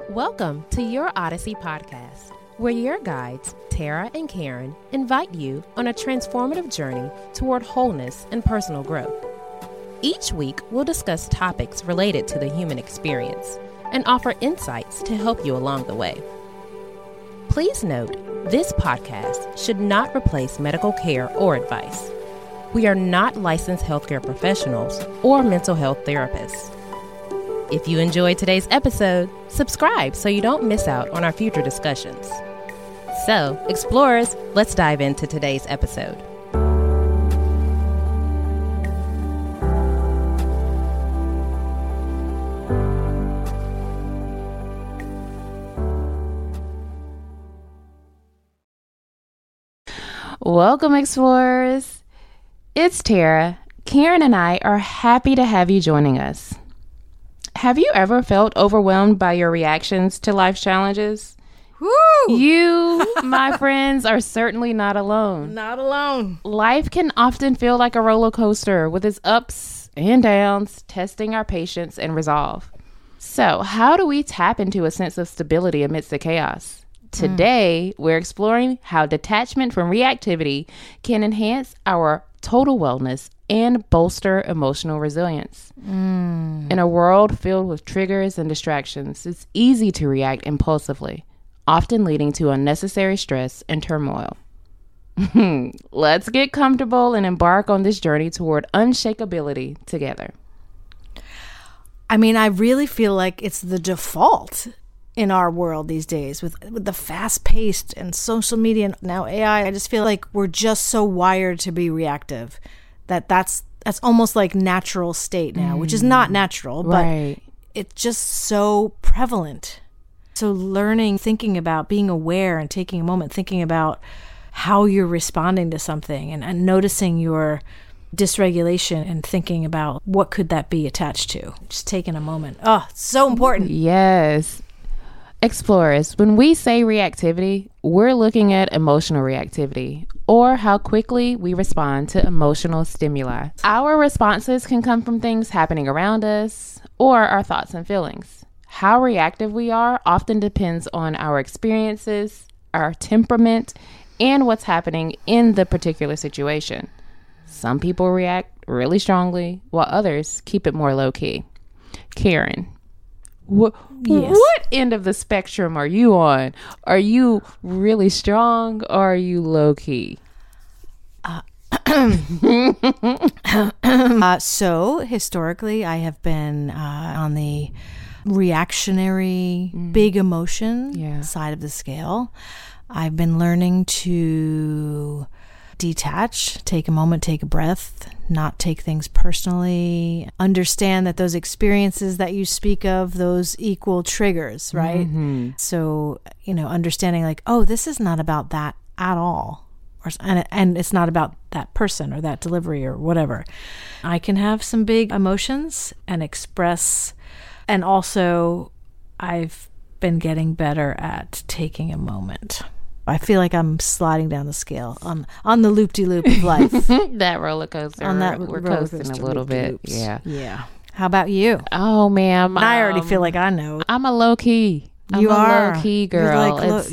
Welcome to Your Odyssey podcast, where your guides, Tara and Karen, invite you on a transformative journey toward wholeness and personal growth. Each week, we'll discuss topics related to the human experience and offer insights to help you along the way. Please note, this podcast should not replace medical care or advice. We are not licensed healthcare professionals or mental health therapists. If you enjoyed today's episode, subscribe so you don't miss out on our future discussions. So, explorers, let's dive into today's episode. Welcome, explorers. It's Tara. Karen and I are happy to have you joining us. Have you ever felt overwhelmed by your reactions to life's challenges? Woo! You, my friends, are certainly not alone. Not alone. Life can often feel like a roller coaster with its ups and downs, testing our patience and resolve. So, how do we tap into a sense of stability amidst the chaos? Today, we're exploring how detachment from reactivity can enhance our total wellness and bolster emotional resilience. In a world filled with triggers and distractions, it's easy to react impulsively, often leading to unnecessary stress and turmoil. Let's get comfortable and embark on this journey toward unshakability together. I mean, I really feel like it's the default in our world these days with the fast-paced and social media and now AI. I just feel like we're just so wired to be reactive that's almost like natural state now, which is not natural, but it's just so prevalent. So learning, thinking about being aware and taking a moment, thinking about how you're responding to something and noticing your dysregulation and thinking about what could that be attached to. Just taking a moment. Oh, it's so important. Yes. Explorers, when we say reactivity, we're looking at emotional reactivity, or how quickly we respond to emotional stimuli. Our responses can come from things happening around us or our thoughts and feelings. How reactive we are often depends on our experiences, our temperament, and what's happening in the particular situation. Some people react really strongly, while others keep it more low-key. Karen, what end of the spectrum are you on? Are you really strong or are you low-key? So historically, I have been on the reactionary, big emotion side of the scale. I've been learning to detach, take a moment, take a breath, not take things personally, understand that those experiences that you speak of, those equal triggers, right? So, understanding like, oh, this is not about that at all. And it's not about that person or that delivery or whatever. I can have some big emotions and express, and also I've been getting better at taking a moment. I feel like I'm sliding down the scale on the loop-de-loop of life. That roller coaster. On that we're coasting a little bit. Yeah. How about you? Oh, man. I already feel like I know. I'm a low-key. I'm a low-key girl. It's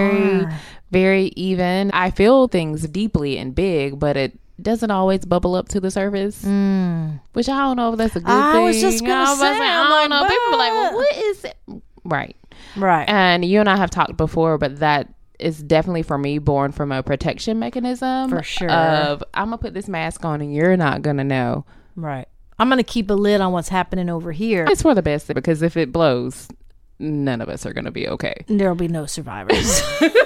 very even. I feel things deeply and big, but it doesn't always bubble up to the surface. Which I don't know if that's a good thing. I was just going to say, I don't know. People are like, well, what is it? Right. And you and I have talked before, but that is definitely for me born from a protection mechanism. For sure. Of I'm going to put this mask on and you're not going to know. Right. I'm going to keep a lid on what's happening over here. It's for the best because if it blows, none of us are going to be okay. There'll be no survivors.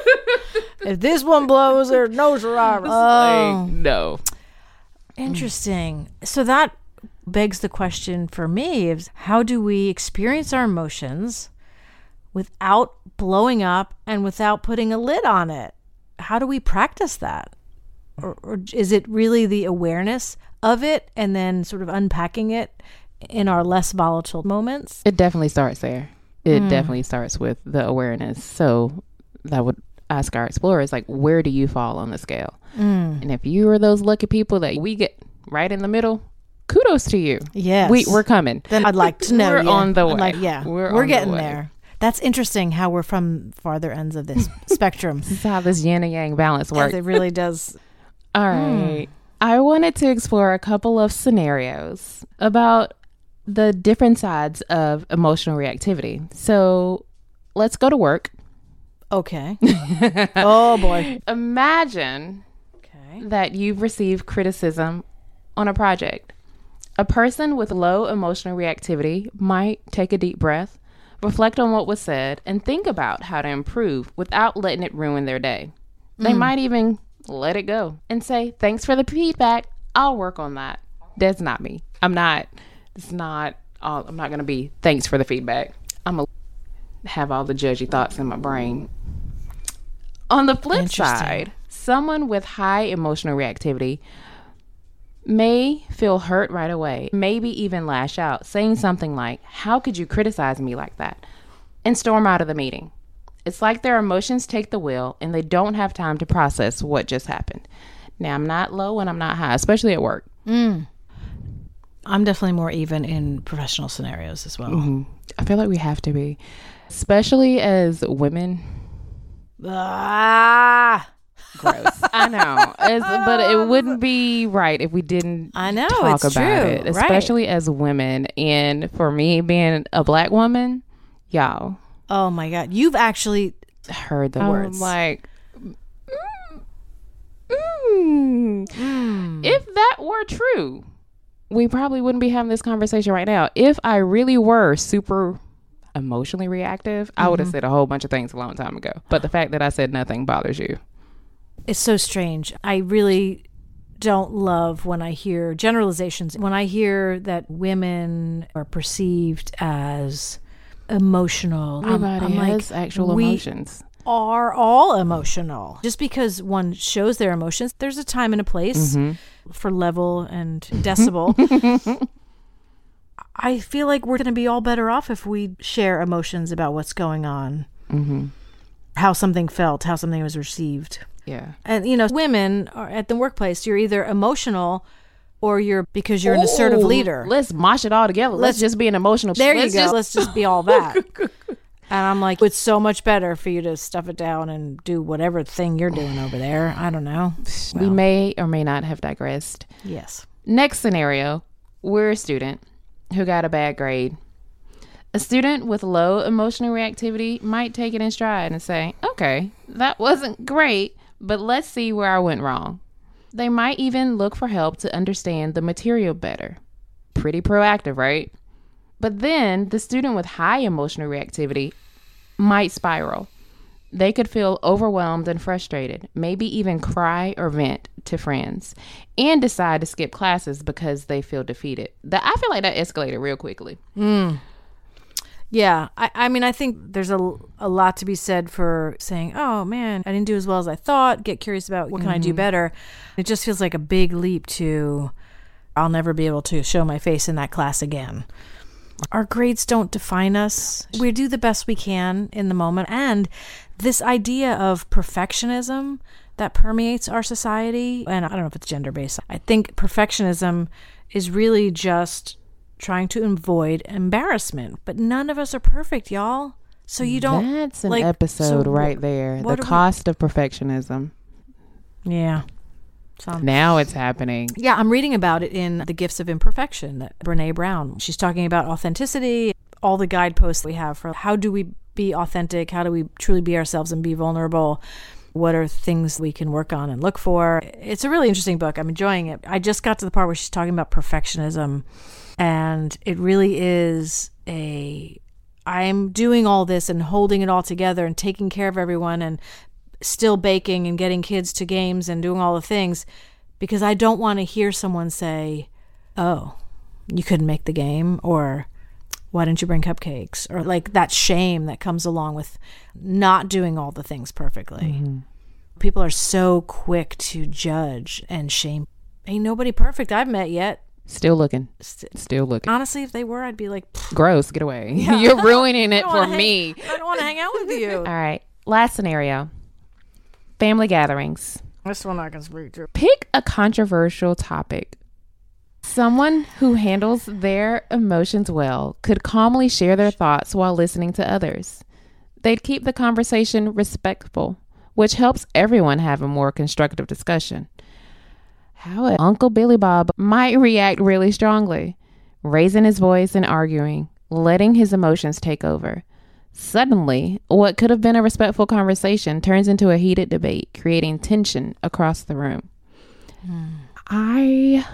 If this one blows, there's no survivors. No. Interesting. So that begs the question for me is how do we experience our emotions without blowing up and without putting a lid on it? How do we practice that? Or is it really the awareness of it and then sort of unpacking it in our less volatile moments? It definitely starts there. It definitely starts with the awareness. So that would ask our explorers, like, where do you fall on the scale? And if you are those lucky people that we get right in the middle, kudos to you. Yes. We're coming. Then I'd like to know. We're on the way. We're getting there. That's interesting how we're from farther ends of this spectrum. This is how this yin and yang balance works. Yes, it really does. All right. I wanted to explore a couple of scenarios about the different sides of emotional reactivity. So let's go to work. Okay. Oh, boy. Imagine that you've received criticism on a project. A person with low emotional reactivity might take a deep breath, reflect on what was said, and think about how to improve without letting it ruin their day. They might even let it go and say, thanks for the feedback. I'll work on that. That's not me. I'm not going to be thanks for the feedback. I'm going to have all the judgy thoughts in my brain. On the flip side, someone with high emotional reactivity may feel hurt right away, maybe even lash out, saying something like, how could you criticize me like that? And storm out of the meeting. It's like their emotions take the wheel and they don't have time to process what just happened. Now, I'm not low and I'm not high, especially at work. I'm definitely more even in professional scenarios as well. Mm-hmm. I feel like we have to be, especially as women. Gross. I know. But it wouldn't be right if we didn't talk about it, especially as women. And for me, being a Black woman, y'all. Oh my God. You've actually heard the words. Like, if that were true, we probably wouldn't be having this conversation right now. If I really were super emotionally reactive, I would have said a whole bunch of things a long time ago. But the fact that I said nothing bothers you. It's so strange. I really don't love when I hear generalizations. When I hear that women are perceived as emotional. Everybody has actual emotions. Are all emotional. Just because one shows their emotions, there's a time and a place for level and decibel. I feel like we're going to be all better off if we share emotions about what's going on, how something felt, how something was received. Yeah. And, women are at the workplace, you're either emotional or because you're an assertive leader. Let's mosh it all together. Let's just be an emotional. There you go. Let's just be all that. And I'm like, it's so much better for you to stuff it down and do whatever thing you're doing over there. I don't know. We may or may not have digressed. Yes. Next scenario, we're a student who got a bad grade. A student with low emotional reactivity might take it in stride and say, okay, that wasn't great, but let's see where I went wrong. They might even look for help to understand the material better. Pretty proactive, right? But then the student with high emotional reactivity might spiral. They could feel overwhelmed and frustrated, maybe even cry or vent to friends, and decide to skip classes because they feel defeated. I feel like that escalated real quickly. Yeah. I mean, I think there's a lot to be said for saying, oh, man, I didn't do as well as I thought. Get curious about what can I do better. It just feels like a big leap to, I'll never be able to show my face in that class again. Our grades don't define us. We do the best we can in the moment. And this idea of perfectionism that permeates our society, and I don't know if it's gender-based, I think perfectionism is really just trying to avoid embarrassment. But none of us are perfect, y'all. So you don't... That's an episode right there. The cost of perfectionism. Yeah. Now it's happening. Yeah, I'm reading about it in The Gifts of Imperfection, that Brene Brown. She's talking about authenticity, all the guideposts we have for how do we be authentic, how do we truly be ourselves and be vulnerable, what are things we can work on and look for. It's a really interesting book. I'm enjoying it. I just got to the part where she's talking about perfectionism, and it really is I'm doing all this and holding it all together and taking care of everyone and still baking and getting kids to games and doing all the things because I don't want to hear someone say, oh, you couldn't make the game, or why didn't you bring cupcakes, or like that shame that comes along with not doing all the things perfectly. People are so quick to judge and shame. Ain't nobody perfect I've met yet. Still looking. Still looking. Honestly, if they were, I'd be like, gross, get away. Yeah. You're ruining it for me. I don't want to hang out with you. All right. Last scenario. Family gatherings. This one I can speak to. Pick a controversial topic. Someone who handles their emotions well could calmly share their thoughts while listening to others. they'd keep the conversation respectful, which helps everyone have a more constructive discussion. How Uncle Billy Bob might react really strongly, raising his voice and arguing, letting his emotions take over. Suddenly, what could have been a respectful conversation turns into a heated debate, creating tension across the room. I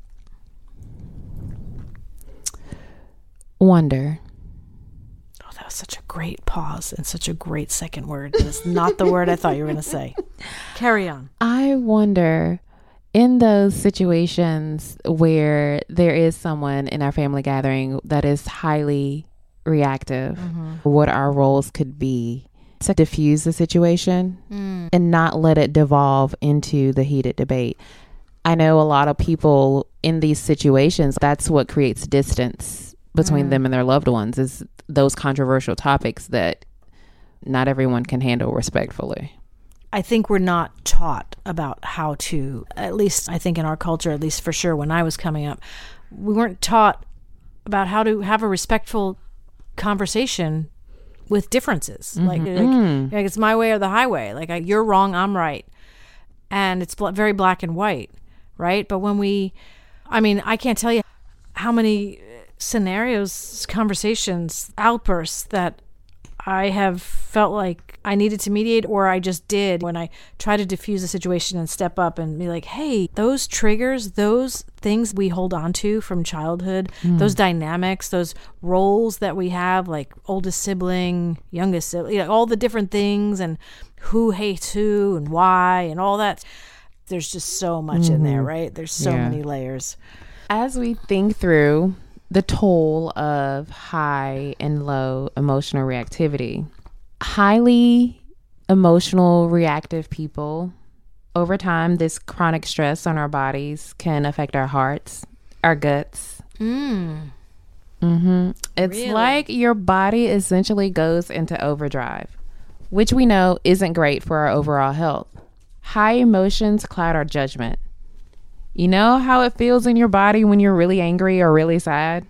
wonder. Oh, that was such a great pause and such a great second word. That's not the word I thought you were going to say. Carry on. I wonder, in those situations where there is someone in our family gathering that is highly reactive, what our roles could be to diffuse the situation and not let it devolve into the heated debate. I know a lot of people in these situations, that's what creates distance between them and their loved ones, is those controversial topics that not everyone can handle respectfully. I think we're not taught about how to, at least I think in our culture, at least for sure when I was coming up, we weren't taught about how to have a respectful conversation with differences. Like it's my way or the highway. Like you're wrong, I'm right. And it's very black and white, right? But when I can't tell you how many scenarios, conversations, outbursts that I have felt like I needed to mediate, or I just did when I try to diffuse a situation and step up and be like, hey, those triggers, those things we hold on to from childhood, those dynamics, those roles that we have, like oldest sibling, youngest sibling, all the different things and who hates who and why and all that. There's just so much in there, right? There's so many layers. As we think through the toll of high and low emotional reactivity, highly emotional reactive people, over time, this chronic stress on our bodies can affect our hearts, our guts. It's Really? like your body essentially goes into overdrive, which we know isn't great for our overall health. High emotions cloud our judgment. You know how it feels in your body when you're really angry or really sad?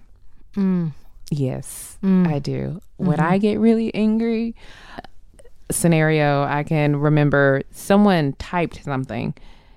Yes, I do. When I get really angry, scenario, I can remember someone typed something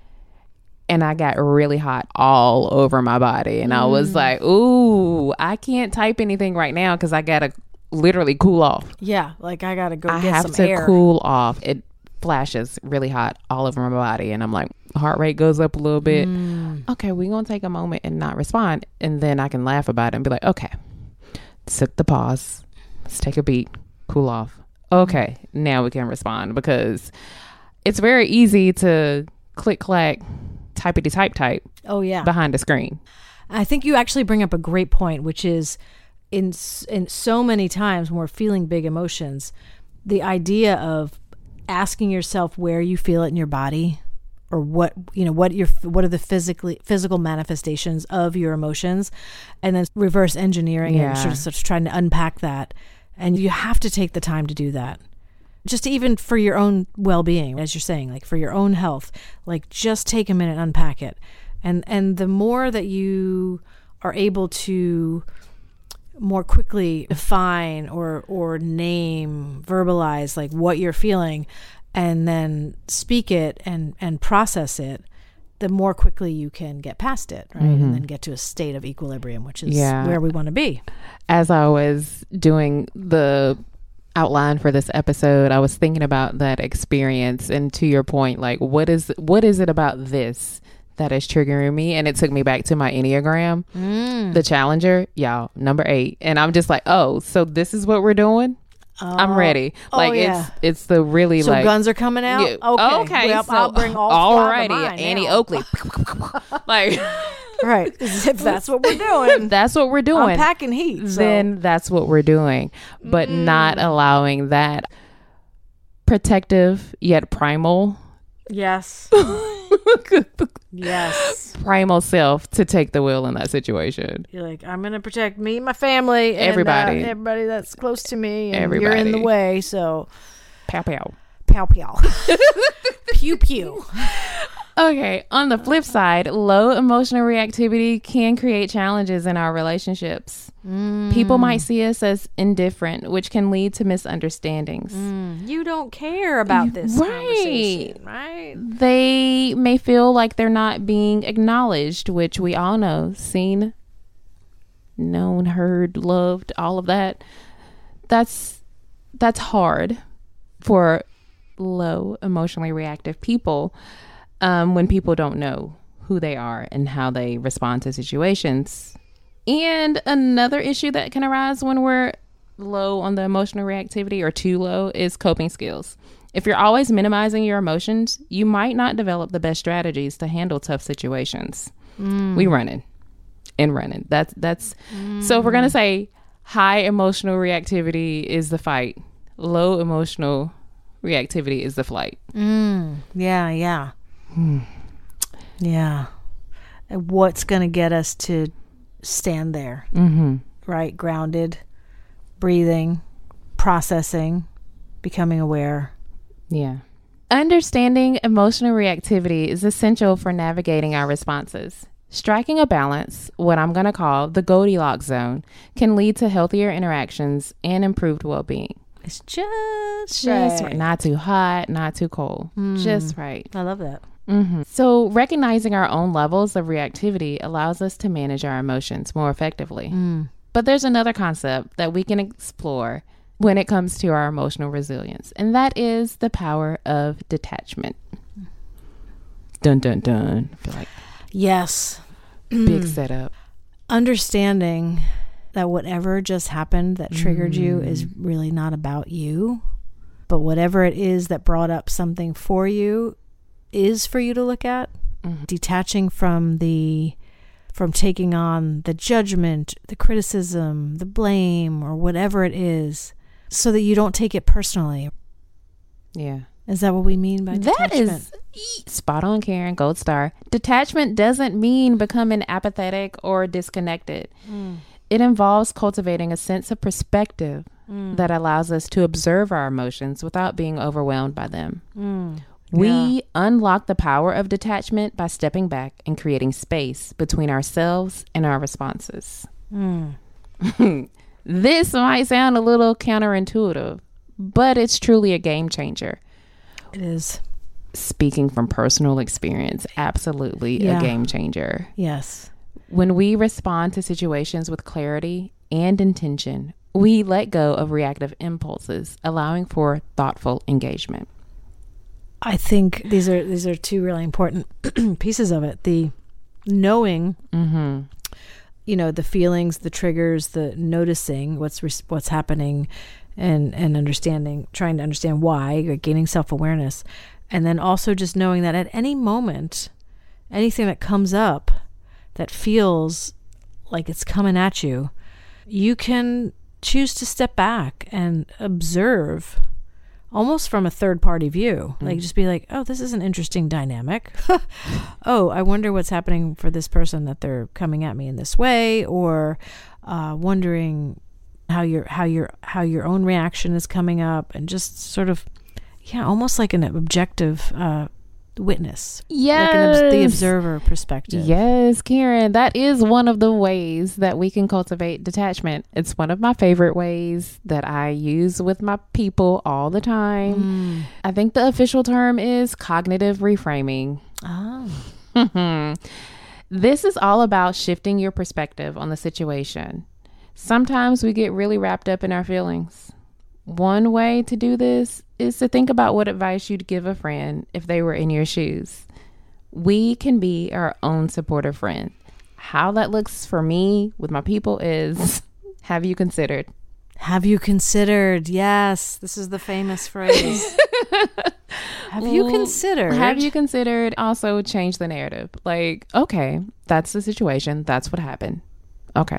and I got really hot all over my body. And I was like, ooh, I can't type anything right now because I got to literally cool off. Yeah, like I got to go I get have some to air. cool off. It flashes really hot all over my body. And I'm like, heart rate goes up a little bit. Okay, we're going to take a moment and not respond. And then I can laugh about it and be like, okay, took the pause. Let's take a beat, cool off. Okay, now we can respond, because it's very easy to click, clack, typity type Oh, yeah. behind the screen. I think you actually bring up a great point, which is in so many times when we're feeling big emotions, the idea of asking yourself where you feel it in your body, or what are the physical manifestations of your emotions, and then reverse engineering and sort of trying to unpack that. And you have to take the time to do that, just even for your own well-being, as you're saying, like for your own health. Like just take a minute and unpack it. And the more that you are able to more quickly define or name, verbalize like what you're feeling, and then speak it and process it, the more quickly you can get past it, right? And then get to a state of equilibrium, which is where we want to be. As I was doing the outline for this episode, I was thinking about that experience, and to your point, like what is it about this that is triggering me? And it took me back to my Enneagram, the Challenger, y'all, number 8. And I'm just like, oh, so this is what we're doing? I'm ready. Like it's the really so like guns are coming out. Yeah, okay. Well, So, I'll bring all alrighty, mine Annie now. Oakley. Like Right. If that's what we're doing. That's what we're doing. I'm packing heat. So. Then that's what we're doing. But not allowing that protective yet primal. Yes. Yes. Primal self to take the wheel in that situation. You're like, I'm going to protect me, my family, and everybody that's close to me. And you're in the way. So Pow pow. Pow pow. Pew pew. Okay, on the flip side, low emotional reactivity can create challenges in our relationships. People might see us as indifferent, which can lead to misunderstandings. You don't care about this conversation, right? They may feel like they're not being acknowledged, which we all know, seen, known, heard, loved, all of that. That's hard for low emotionally reactive people. When people don't know who they are and how they respond to situations. And another issue that can arise when we're low on the emotional reactivity or too low is coping skills. If you're always minimizing your emotions, you might not develop the best strategies to handle tough situations. We running. That's So if we're going to say high emotional reactivity is the fight, low emotional reactivity is the flight. Yeah. Yeah. And what's going to get us to stand there, right? Grounded, breathing, processing, becoming aware. Yeah. Understanding emotional reactivity is essential for navigating our responses. Striking a balance, what I'm going to call the Goldilocks zone, can lead to healthier interactions and improved well-being. It's just right. Not too hot, not too cold. Just right. I love that. So recognizing our own levels of reactivity allows us to manage our emotions more effectively. But there's another concept that we can explore when it comes to our emotional resilience, and that is the power of detachment. Dun, dun, dun. I feel like yes. Big setup. Understanding that whatever just happened that triggered you is really not about you, but whatever it is that brought up something for you is for you to look at. Detaching from taking on the judgment, the criticism, the blame, or whatever it is, so that you don't take it personally. Yeah. Is that what we mean by detachment? That is spot on, Karen. Gold star. Detachment doesn't mean becoming apathetic or disconnected. It involves cultivating a sense of perspective that allows us to observe our emotions without being overwhelmed by them. We unlock the power of detachment by stepping back and creating space between ourselves and our responses. This might sound a little counterintuitive, but it's truly a game changer. It is. Speaking from personal experience, absolutely a game changer. Yes. When we respond to situations with clarity and intention, we let go of reactive impulses, allowing for thoughtful engagement. I think these are two really important pieces of it. The knowing, the feelings, the triggers, the noticing what's happening, and understanding, trying to understand why, gaining self-awareness, and then also just knowing that at any moment, anything that comes up that feels like it's coming at you, you can choose to step back and observe, almost from a third-party view. Like, just be like, oh, this is an interesting dynamic. Oh, I wonder what's happening for this person that they're coming at me in this way, or wondering how your own reaction is coming up, and just sort of, almost like an objective witness. Yes. Like the observer perspective. Yes, Karen, that is one of the ways that we can cultivate detachment. It's one of my favorite ways that I use with my people all the time. I think the official term is cognitive reframing. This is all about shifting your perspective on the situation. Sometimes we get really wrapped up in our feelings. One way to do this is to think about what advice you'd give a friend if they were in your shoes. We can be our own supportive friend. How that looks for me with my people is, have you considered? Have you considered? Yes, this is the famous phrase. Have you considered? Have you considered? Also change the narrative. Like, okay, that's the situation. That's what happened. Okay.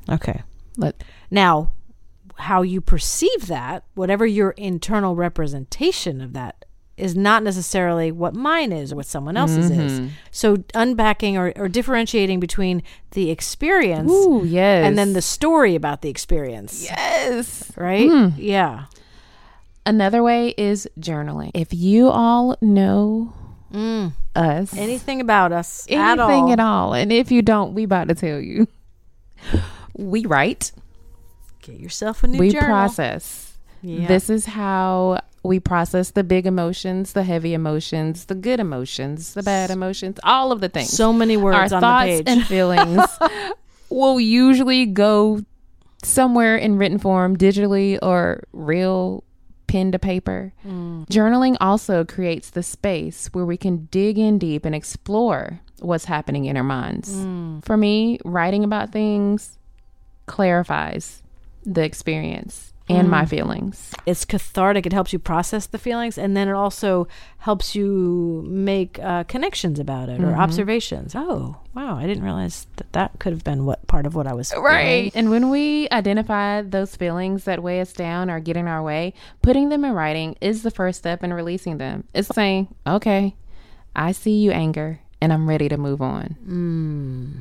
Now, how you perceive that, whatever your internal representation of that, is not necessarily what mine is or what someone else's is. So unpacking or differentiating between the experience and then the story about the experience. Yes. Right? Yeah. Another way is journaling. If you all know us. Anything about us. Anything at all. And if you don't, we about to tell you. We write. Get yourself a new journal. We process. Yeah. This is how we process the big emotions, the heavy emotions, the good emotions, the bad emotions, all of the things. So many words on the page. Our thoughts and feelings will usually go somewhere in written form, digitally or real pen to paper. Journaling also creates the space where we can dig in deep and explore what's happening in our minds. For me, writing about things clarifies the experience and my feelings. It's cathartic. It helps you process the feelings, and then it also helps you make connections about it or observations. Oh, wow, I didn't realize that could have been part of what I was feeling. Right. And when we identify those feelings that weigh us down or get in our way, putting them in writing is the first step in releasing them. It's saying, okay, I see you, anger, and I'm ready to move on.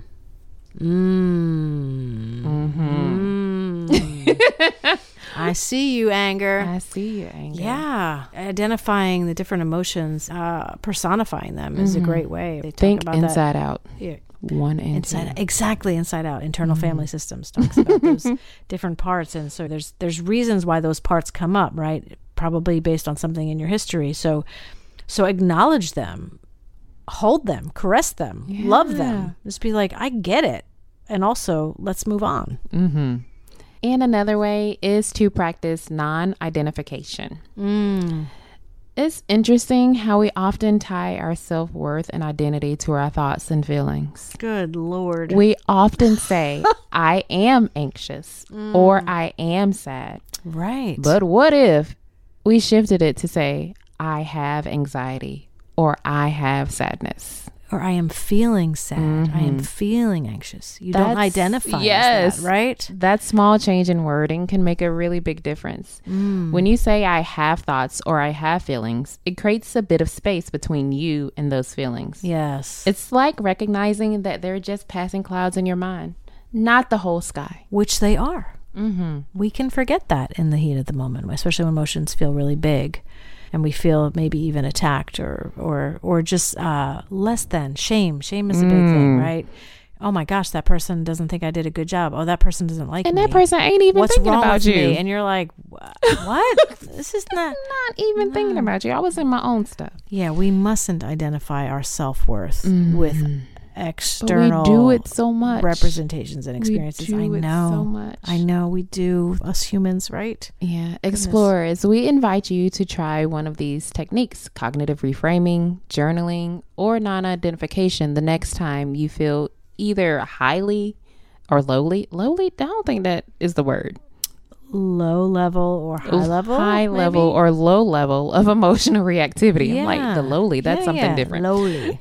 I see you, anger. I see you, anger. Yeah. Identifying the different emotions, personifying them is a great way. They talk Think about inside that. out. Yeah. One and inside, exactly, inside out. Internal family systems talks about those different parts, and so there's reasons why those parts come up, right? Probably based on something in your history. So acknowledge them, hold them, caress them, love them. Just be like, I get it, and also let's move on. And another way is to practice non-identification. It's interesting how we often tie our self-worth and identity to our thoughts and feelings. Good Lord. We often say, I am anxious or I am sad. Right. But what if we shifted it to say, I have anxiety or I have sadness? Or I am feeling sad. I am feeling anxious. You don't identify as that, right? That small change in wording can make a really big difference. When you say I have thoughts or I have feelings, it creates a bit of space between you and those feelings. Yes. It's like recognizing that they're just passing clouds in your mind, not the whole sky. Which they are. We can forget that in the heat of the moment, especially when emotions feel really big. And we feel maybe even attacked or just less than. Shame is a big thing, right? Oh my gosh, that person doesn't think I did a good job. Oh, that person doesn't like me. And that person ain't even thinking about you. Me? And you're like, what? This is not even thinking about you. I was in my own stuff. Yeah, we mustn't identify our self-worth with external but we do it so much. Representations and experiences. We do I know. It so much. I know we do, us humans, right? Yeah. Explorers, we invite you to try one of these techniques: cognitive reframing, journaling, or non-identification the next time you feel either highly or lowly. I don't think that is the word. Low level or high level? High level or low level of emotional reactivity. Yeah. I'm like, the lowly, that's something different. Lowly.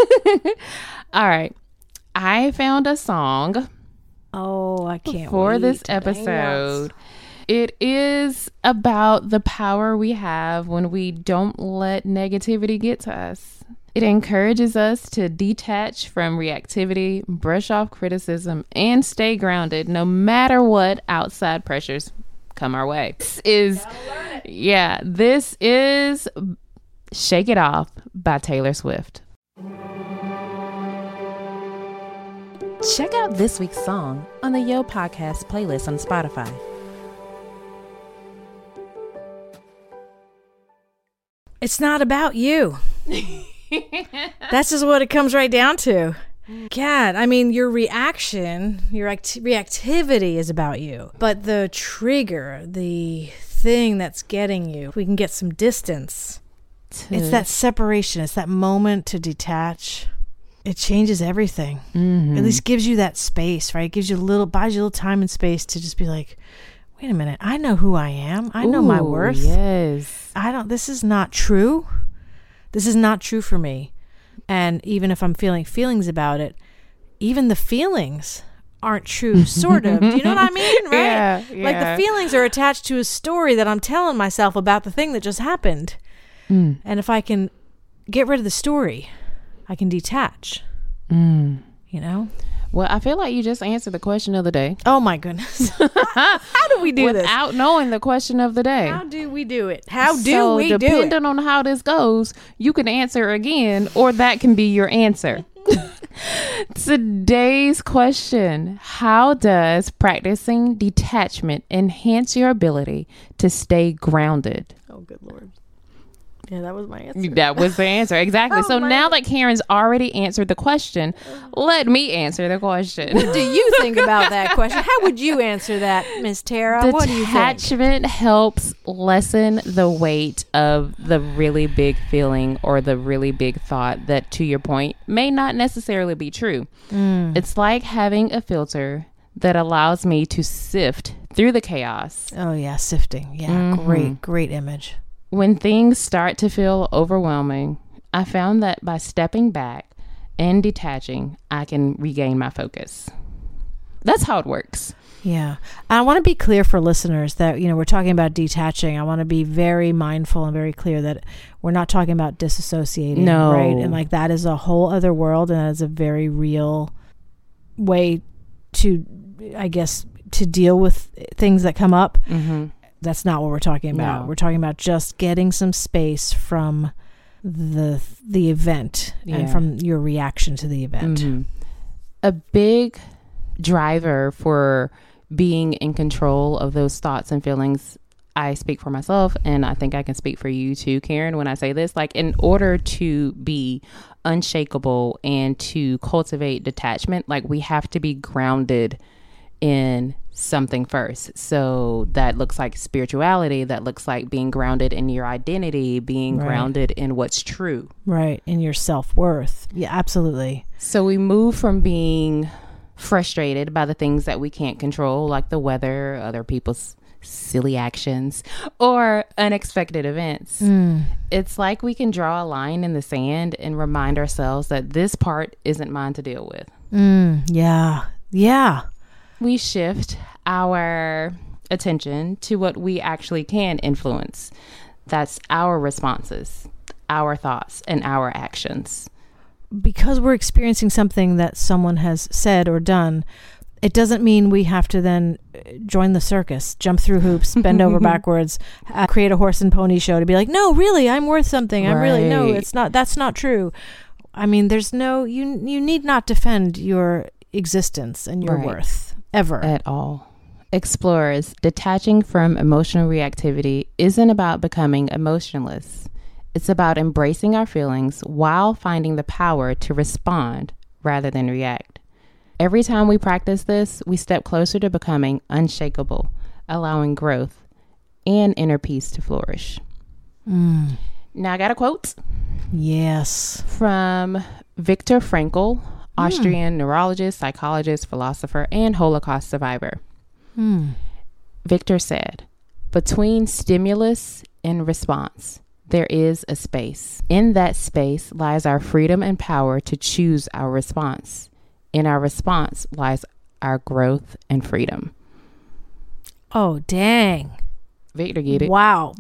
All right. I found a song. Oh, I can't for wait. this episode. It is about the power we have when we don't let negativity get to us. It encourages us to detach from reactivity, brush off criticism, and stay grounded no matter what outside pressures come our way. This is Shake It Off by Taylor Swift. Check out this week's song on the Yo Podcast playlist on Spotify. It's not about you. That's just what it comes right down to. God, I mean, your reaction, your reactivity is about you. But the trigger, the thing that's getting you, we can get some distance. It's that separation. It's that moment to detach. It changes everything. At least gives you that space, right? It gives you buys you a little time and space to just be like, wait a minute, I know who I am. I know my worth. Yes. This is not true. This is not true for me. And even if I'm feeling feelings about it, even the feelings aren't true, sort of. Do you know what I mean? Right? Yeah. Like the feelings are attached to a story that I'm telling myself about the thing that just happened. And if I can get rid of the story, I can detach. You know? Well, I feel like you just answered the question of the day. Oh my goodness. How do we do this? Without knowing the question of the day. How do we do it? Depending on how this goes, you can answer again, or that can be your answer. Today's question: how does practicing detachment enhance your ability to stay grounded? Oh, good Lord. Yeah, that was my answer. That was the answer. Exactly. So now that Karen's already answered the question, let me answer the question. What do you think about that question? How would you answer that, Miss Tara? What do you think? Detachment helps lessen the weight of the really big feeling or the really big thought that, to your point, may not necessarily be true. It's like having a filter that allows me to sift through the chaos. Oh, yeah. Sifting. Yeah. Great image. When things start to feel overwhelming, I found that by stepping back and detaching, I can regain my focus. That's how it works. Yeah. I want to be clear for listeners that, we're talking about detaching. I want to be very mindful and very clear that we're not talking about disassociating. No. Right? And like that is a whole other world, and that is a very real way to, I guess, to deal with things that come up. Mm-hmm. That's not what we're talking about. No. We're talking about just getting some space from the event and from your reaction to the event. Mm-hmm. A big driver for being in control of those thoughts and feelings, I speak for myself, and I think I can speak for you too, Karen, when I say this, like in order to be unshakable and to cultivate detachment, like we have to be grounded in something first. So that looks like spirituality, that looks like being grounded in your identity, being grounded in what's true. Right. In your self-worth. Yeah, absolutely. So we move from being frustrated by the things that we can't control, like the weather, other people's silly actions, or unexpected events. It's like we can draw a line in the sand and remind ourselves that this part isn't mine to deal with. Yeah. Yeah. We shift our attention to what we actually can influence. That's our responses, our thoughts, and our actions. Because we're experiencing something that someone has said or done, it doesn't mean we have to then join the circus, jump through hoops, bend over backwards, create a horse and pony show to be like, no, really, I'm worth something. I'm really, no, it's not. That's not true. I mean, there's no, you need not defend your existence and your worth ever. At all. Explorers, detaching from emotional reactivity isn't about becoming emotionless. It's about embracing our feelings while finding the power to respond rather than react. Every time we practice this, we step closer to becoming unshakable, allowing growth and inner peace to flourish. Now I got a quote. Yes. From Viktor Frankl, Austrian neurologist, psychologist, philosopher, and Holocaust survivor. Viktor said, "Between stimulus and response, there is a space. In that space lies our freedom and power to choose our response. In our response lies our growth and freedom." Oh, dang. Viktor get it. Wow.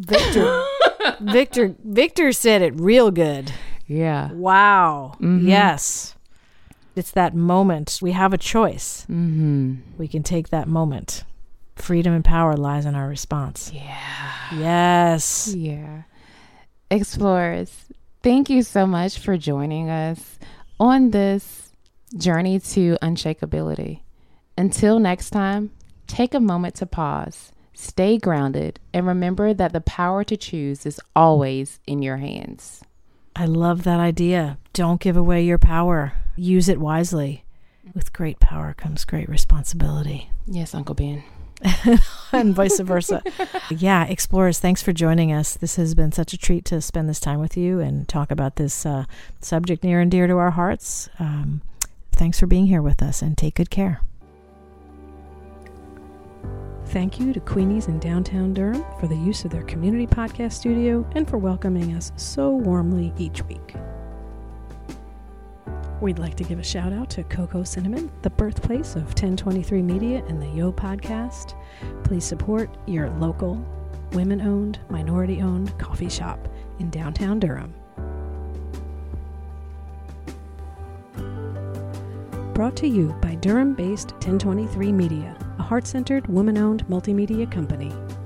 Viktor said it real good. Yeah. Wow. Yes. It's that moment. We have a choice. We can take that moment. Freedom and power lies in our response. Yeah. Yes. Yeah. Explorers, thank you so much for joining us on this journey to unshakability. Until next time, take a moment to pause, stay grounded, and remember that the power to choose is always in your hands. I love that idea. Don't give away your power. Use it wisely. With great power comes great responsibility. Yes, Uncle Ben. And vice versa. Yeah, explorers, thanks for joining us. This has been such a treat to spend this time with you and talk about this subject near and dear to our hearts. Thanks for being here with us, and take good care. Thank you to Queenies in downtown Durham for the use of their community podcast studio and for welcoming us so warmly each week. We'd like to give a shout out to Coco Cinnamon, the birthplace of 1023 Media and the Yo Podcast. Please support your local, women-owned, minority-owned coffee shop in downtown Durham. brought to you by Durham-based 1023 Media, a heart-centered, woman-owned multimedia company.